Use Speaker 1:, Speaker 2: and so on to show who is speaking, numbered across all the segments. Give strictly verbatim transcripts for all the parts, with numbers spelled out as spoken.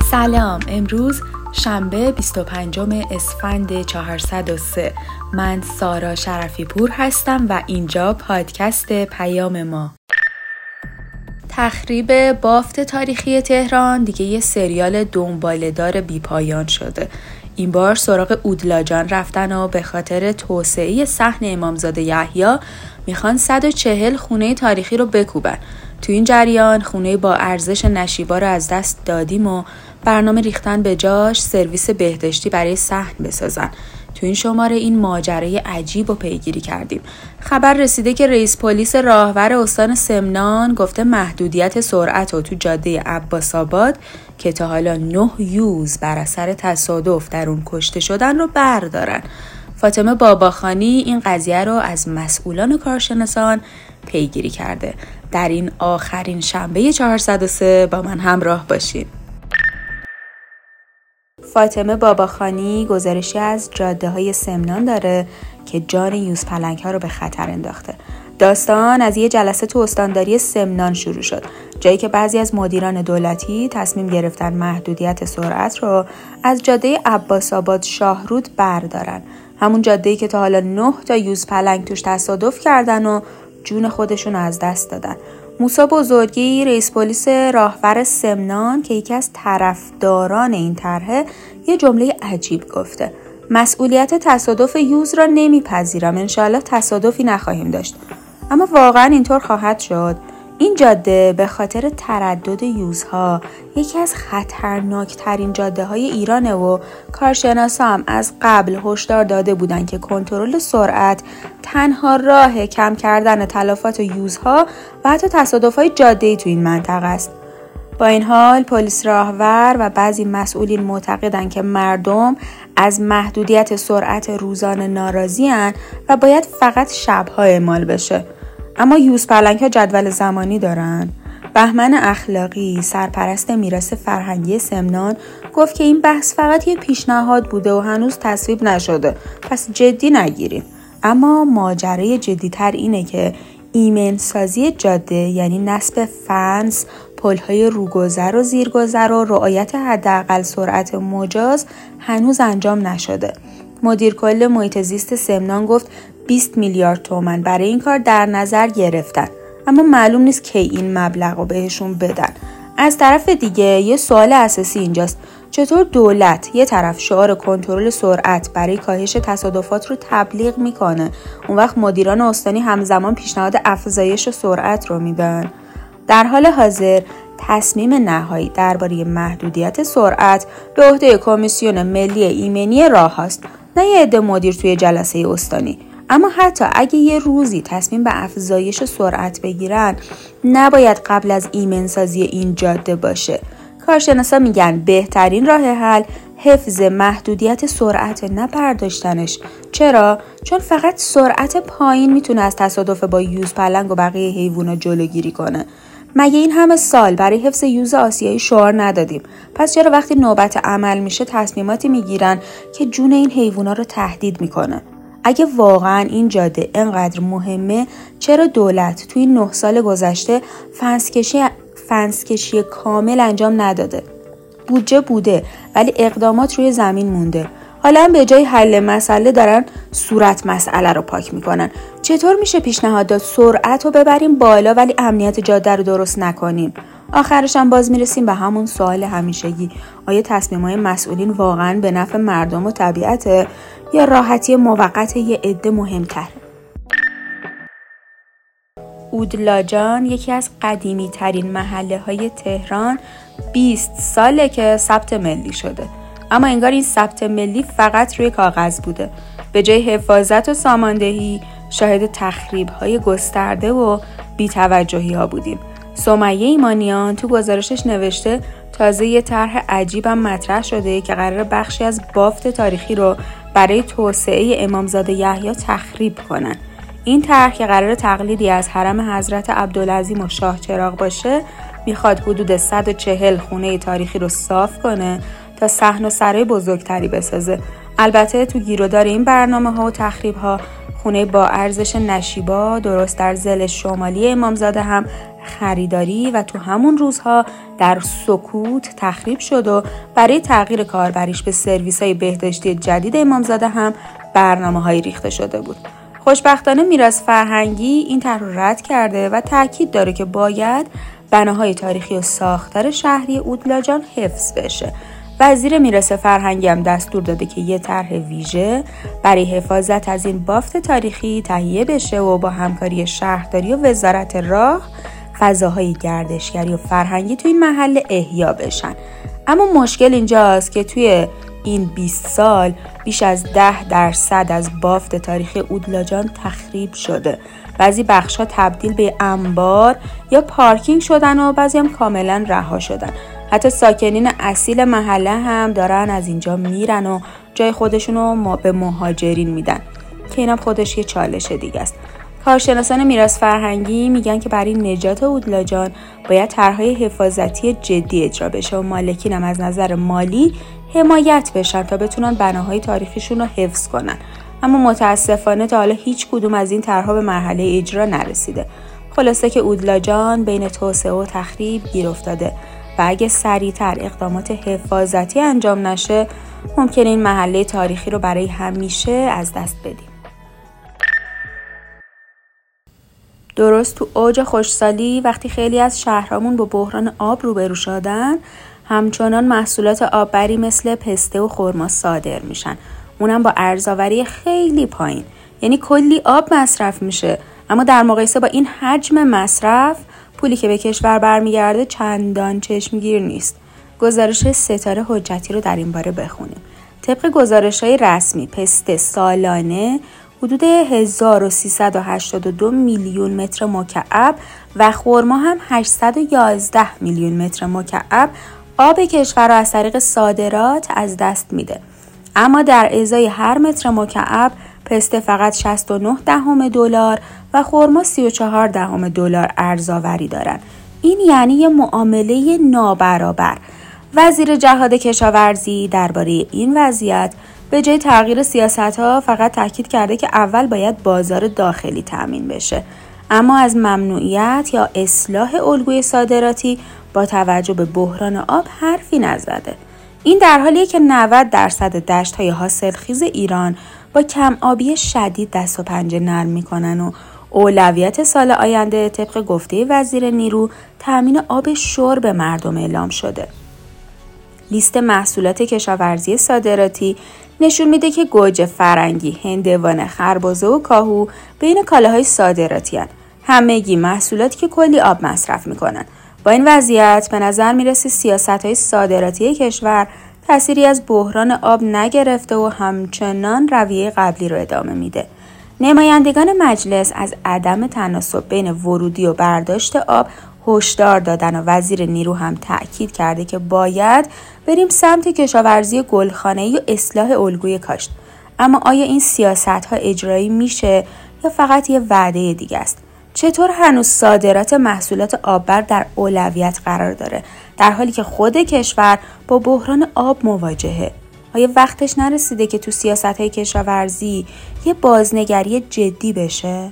Speaker 1: سلام، امروز شنبه بیست و پنجم اسفند چهارصد و سه. من سارا شرفی پور هستم و اینجا پادکست پیام ما. تخریب بافت تاریخی تهران دیگه یه سریال دنباله‌دار بی پایان شده. این بار سراغ اودلاجان رفتن و به خاطر توسعه صحن امامزاده یحیی میخوان صد و چهل خونه تاریخی رو بکوبن. تو این جریان خونه با ارزش نشیبا رو از دست دادیم و برنامه ریختن به جاش سرویس بهداشتی برای صحن بسازن. تو این شماره این ماجرای عجیب رو پیگیری کردیم. خبر رسیده که رئیس پلیس راهور استان سمنان گفته محدودیت سرعت رو تو جاده عباس‌آباد که تا حالا نه یوز بر اثر تصادف در اون کشته شدن رو بردارن. فاطمه باباخانی این قضیه رو از مسئولان و کارشناسان پیگیری کرده. در این آخرین شنبه چهارصد و سه با من همراه باشین. فاطمه باباخانی گزارشی از جاده های سمنان داره که جان یوز پلنگ ها رو به خطر انداخته. داستان از یه جلسه تو استانداری سمنان شروع شد، جایی که بعضی از مدیران دولتی تصمیم گرفتن محدودیت سرعت رو از جاده عباس‌آباد شاهرود بردارن. همون جاده‌ای که تا حالا نه تا یوز پلنگ توش تصادف کردن و جون خودشون از دست دادن. موسی بزرگی رئیس پلیس راهور سمنان که یکی از طرفداران این طرحه یه جمله عجیب گفته: مسئولیت تصادف یوز را نمیپذیرم، انشاءالله تصادفی نخواهیم داشت. اما واقعا اینطور خواهد شد؟ این جاده به خاطر تردد یوزها یکی از خطرناکترین جاده های ایرانه و کارشناسا هم از قبل هشدار داده بودن که کنترل سرعت تنها راه کم کردن تلفات یوزها و حتی تصادف‌های جاده‌ای تو این منطقه است. با این حال پلیس راهور و بعضی مسئولین معتقدن که مردم از محدودیت سرعت روزانه ناراضی‌اند و باید فقط شب‌ها اعمال بشه. اما یوز پلنگ ها جدول زمانی دارن. بهمن اخلاقی سرپرست میراث فرهنگی سمنان گفت که این بحث فقط یه پیشنهاد بوده و هنوز تصویب نشده، پس جدی نگیرین. اما ماجرای جدی‌تر اینه که ایمن‌سازی جاده، یعنی نصب فنس، پل‌های روگذر و زیرگذر و رعایت حداقل سرعت مجاز هنوز انجام نشده. مدیر کل محیط زیست سمنان گفت بیست میلیارد تومان برای این کار در نظر گرفتن، اما معلوم نیست کی این مبلغ رو بهشون بدن. از طرف دیگه یه سوال اساسی اینجاست: چطور دولت یه طرف شعار کنترل سرعت برای کاهش تصادفات رو تبلیغ میکنه، اون وقت مدیران استانی همزمان پیشنهاد افزایش سرعت رو میدن؟ در حال حاضر تصمیم نهایی درباره محدودیت سرعت به عهده کمیسیون ملی ایمنی راه هاست، نه یه عده مدیر توی جلسه استانی. اما حتی اگه یه روزی تصمیم به افزایش سرعت بگیرن، نباید قبل از ایمنسازی این جاده باشه. کارشناسا میگن بهترین راه حل حفظ محدودیت سرعت، نه برداشتنش. چرا؟ چون فقط سرعت پایین میتونه از تصادف با یوز پلنگ و بقیه حیوونا جلوگیری کنه. مگه این همه سال برای حفظ یوز آسیایی شعار ندادیم؟ پس چرا وقتی نوبت عمل میشه تصمیماتی میگیرن که جون این حیوونا رو تهدید میکنه؟ اگه واقعا این جاده انقدر مهمه، چرا دولت توی نه سال گذشته فنسکشی فنسکشی کامل انجام نداده؟ بودجه بوده ولی اقدامات روی زمین مونده. حالا هم به جای حل مسئله دارن صورت مسئله رو پاک میکنن. چطور میشه پیشنهاد داد سرعت رو ببریم بالا ولی امنیت جاده رو درست نکنیم؟ آخرش هم باز میرسیم به همون سوال همیشگی: آیا تصمیم‌های مسئولین واقعاً به نفع مردم و طبیعته یا راحتی موقت یه عده مهمتر؟ اودلاجان یکی از قدیمی ترین محله های تهران بیست ساله که ثبت ملی شده، اما انگار این ثبت ملی فقط روی کاغذ بوده. به جای حفاظت و ساماندهی شاهد تخریب های گسترده و بی‌توجهی ها بودیم. سمیه ایمانیان تو گزارشش نوشته تازه یه طرح عجیبم مطرح شده که قرار بخشی از بافت تاریخی رو برای توسعه امامزاده یحیی تخریب کنن. این طرح که قرار تقلیدی از حرم حضرت عبدالعظیم و شاه چراغ باشه، میخواد حدود صد و چهل خونه تاریخی رو صاف کنه تا صحن و سرای بزرگتری بسازه. البته تو گیرودار این برنامه ها و تخریب ها خونه با ارزش نشیبا درست در ضلع شمالی امامزاده هم خریداری و تو همون روزها در سکوت تخریب شد و برای تغییر کاربریش به سرویس‌های بهداشتی جدید امامزاده هم برنامه‌هایی ریخته شده بود. خوشبختانه میراث فرهنگی این طرح رو رد کرده و تاکید داره که باید بناهای تاریخی و ساختار شهری اودلاجان حفظ بشه. وزیر میراث فرهنگی هم دستور داده که یه طرح ویژه برای حفاظت از این بافت تاریخی تهیه بشه و با همکاری شهرداری و وزارت راه فضاهای گردشگری و فرهنگی توی این محله احیا بشن. اما مشکل اینجاست که توی این بیست سال بیش از ده درصد از بافت تاریخی اودلاجان تخریب شده. بعضی بخش‌ها تبدیل به انبار یا پارکینگ شدن و بعضی هم کاملا رها شدن. حتی ساکنین اصیل محله هم دارن از اینجا میرن و جای خودشونو به مهاجرین میدن که اینم خودش یه چالش دیگه است. کارشناسان میراث فرهنگی میگن که برای نجات اودلاجان باید طرح‌های حفاظتی جدی اجرا بشه و مالکین هم از نظر مالی حمایت بشن تا بتونن بناهای تاریخیشون رو حفظ کنن. اما متاسفانه تا حالا هیچ کدوم از این طرح‌ها به مرحله اجرا نرسیده. خلاصه که اودلاجان بین توسعه و تخریب گیر افتاده و اگه سریعتر اقدامات حفاظتی انجام نشه ممکنه این محله تاریخی رو برای همیشه از دست بدیم. درست تو اوج خشکسالی وقتی خیلی از شهرامون با بحران آب روبرو شدن، همچنان محصولات آببری مثل پسته و خرما صادر میشن. اونم با ارزآوری خیلی پایین. یعنی کلی آب مصرف میشه، اما در مقایسه با این حجم مصرف پولی که به کشور برمیگرده چندان چشمگیر نیست. گزارش ستاره حجتی رو در این باره بخونیم. طبق گزارش‌های رسمی پسته سالانه حدود هزار و سیصد و هشتاد و دو میلیون متر مکعب و خرما هم هشتصد و یازده میلیون متر مکعب آب کشور را از طریق صادرات از دست میده. اما در ازای هر متر مکعب پسته فقط شصت و نه دهم دلار و خرما سی و چهار دهم دلار ارزآوری دارن. این یعنی یه معامله نابرابر. وزیر جهاد کشاورزی درباره این وضعیت به جای تغییر سیاست‌ها فقط تاکید کرده که اول باید بازار داخلی تامین بشه، اما از ممنوعیت یا اصلاح الگوی صادراتی با توجه به بحران آب حرفی نزده. این در حالیه که نود درصد دشت‌های حاصلخیز ایران با کم آبی شدید دست و پنجه نرم می‌کنن و اولویت سال آینده طبق گفته وزیر نیرو تامین آب شرب مردم اعلام شده. لیست محصولات کشاورزی صادراتی نشون میده که گوجه فرنگی، هندوانه، خربزه و کاهو بین کالاهای صادراتی هستند. همگی محصولاتی که کلی آب مصرف میکنن. با این وضعیت به نظر میرسه سیاست‌های صادراتی کشور تأثیری از بحران آب نگرفته و همچنان رویه قبلی رو ادامه میده. نمایندگان مجلس از عدم تناسب بین ورودی و برداشت آب هشدار دادن و وزیر نیرو هم تأکید کرده که باید بریم سمت کشاورزی گلخانه‌ای و اصلاح الگوی کاشت. اما آیا این سیاست‌ها اجرایی میشه یا فقط یه وعده دیگه است؟ چطور هنوز صادرات محصولات آببر در اولویت قرار داره در حالی که خود کشور با بحران آب مواجهه؟ آیا وقتش نرسیده که تو سیاست‌های کشاورزی یه بازنگری جدی بشه؟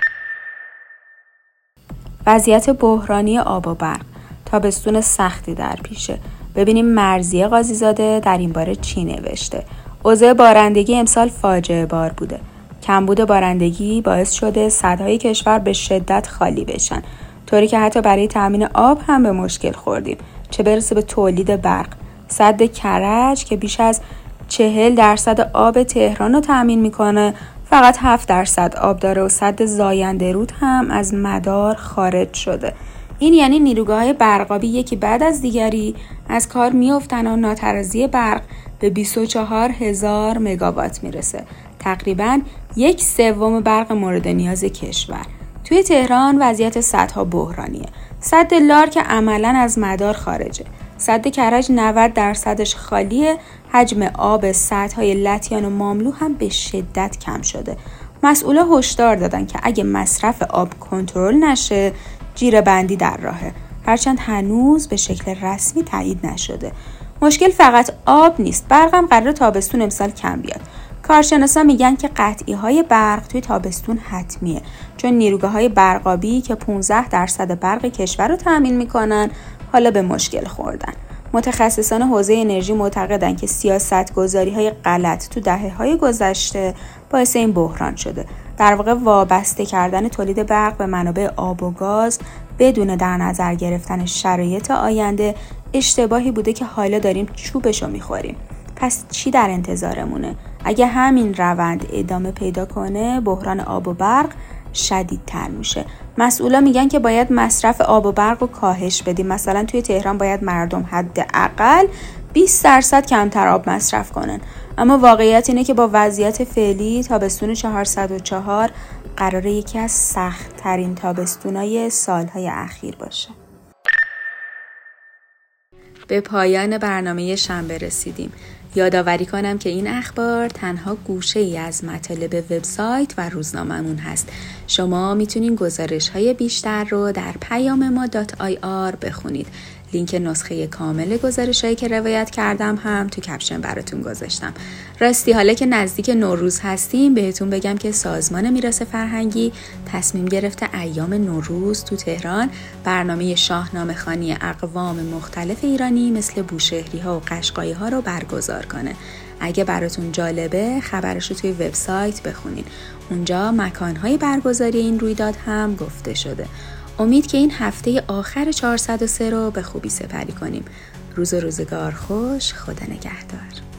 Speaker 1: وضعیت بحرانی آب و برق، تابستون سختی در پیشه. ببینیم مرضیه قاضیزاده در این باره چی نوشته. اوضاع بارندگی امسال فاجعه بار بوده. کمبود بارندگی باعث شده سدهای کشور به شدت خالی بشن، طوری که حتی برای تامین آب هم به مشکل خوردیم، چه برسه به تولید برق. سد کرج که بیش از چهل درصد آب تهران رو تامین میکنه فقط هفت درصد آب داره و سد زاینده رود هم از مدار خارج شده. این یعنی نیروگاه‌های برقابی یکی بعد از دیگری از کار میافتن و ناترازی برق به بیست و چهار هزار مگاوات میرسه. تقریباً یک سوم برق مورد نیاز کشور. توی تهران وضعیت سدها بحرانیه. سد لار که عملاً از مدار خارجه. سد کرج نود درصدش خالیه. حجم آب سدهای لطیان و ماملو هم به شدت کم شده. مسئولا هشدار دادن که اگه مصرف آب کنترل نشه جیره بندی در راهه، هرچند هنوز به شکل رسمی تایید نشده. مشکل فقط آب نیست، برق هم قراره تابستون امسال کم بیاد. کارشناسان میگن که قطعی های برق توی تابستون حتمیه، چون نیروگاه های برقابی که پانزده درصد برق کشور رو تامین میکنن حالا به مشکل خوردن. متخصصان حوزه انرژی معتقدن که سیاست‌گذاری‌های غلط تو دهه‌های گذشته باعث این بحران شده. در واقع وابسته کردن تولید برق به منابع آب و گاز بدون در نظر گرفتن شرایط آینده اشتباهی بوده که حالا داریم چوبشو می‌خوریم. پس چی در انتظارمونه؟ اگه همین روند ادامه پیدا کنه، بحران آب و برق شدیدتر میشه. مسئولا میگن که باید مصرف آب و برق رو کاهش بدیم. مثلا توی تهران باید مردم حداقل بیست درصد کمتر آب مصرف کنن. اما واقعیت اینه که با وضعیت فعلی تابستون چهارصد و چهار قراره یکی از سخت ترین تابستونای سالهای اخیر باشه. به پایان برنامه شنبه رسیدیم. یادآوری کنم که این اخبار تنها گوشه ای از مطالب وبسایت و روزنامه‌مون هست. شما میتونین گزارش‌های بیشتر رو در پیام ما دات آی آر بخونید. لینک نسخه کامل گزارش‌هایی که روایت کردم هم تو کپشن براتون گذاشتم. راستی حالا که نزدیک نوروز هستیم بهتون بگم که سازمان میراث فرهنگی تصمیم گرفته ایام نوروز تو تهران برنامه شاهنامه خوانی اقوام مختلف ایرانی مثل بوشهری‌ها و قشقایی‌ها رو برگزار کنه. اگه براتون جالبه خبرش رو توی وبسایت بخونین. اونجا مکان‌های برگزاری این رویداد هم گفته شده. امید که این هفته آخر چهارصد و سه رو به خوبی سپری کنیم. روز و روزگار خوش. خدا نگهدار.